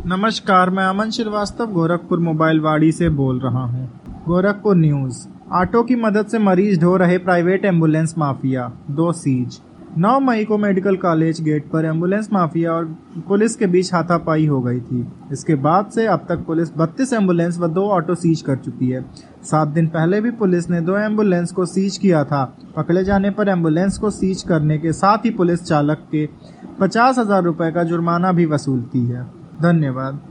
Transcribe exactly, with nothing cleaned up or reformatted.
नमस्कार, मैं अमन श्रीवास्तव गोरखपुर मोबाइल वाड़ी से बोल रहा हूँ। गोरखपुर न्यूज़। ऑटो की मदद से मरीज ढो रहे प्राइवेट एम्बुलेंस माफिया, दो सीज। नौ मई को मेडिकल कॉलेज गेट पर एम्बुलेंस माफिया और पुलिस के बीच हाथापाई हो गई थी। इसके बाद से अब तक पुलिस बत्तीस एम्बुलेंस व दो ऑटो सीज कर चुकी है। सात दिन पहले भी पुलिस ने दो एम्बुलेंस को सीज किया था। पकड़े जाने पर एम्बुलेंस को सीज करने के साथ ही पुलिस चालक के पचास हजार रुपए का जुर्माना भी वसूलती है। धन्यवाद।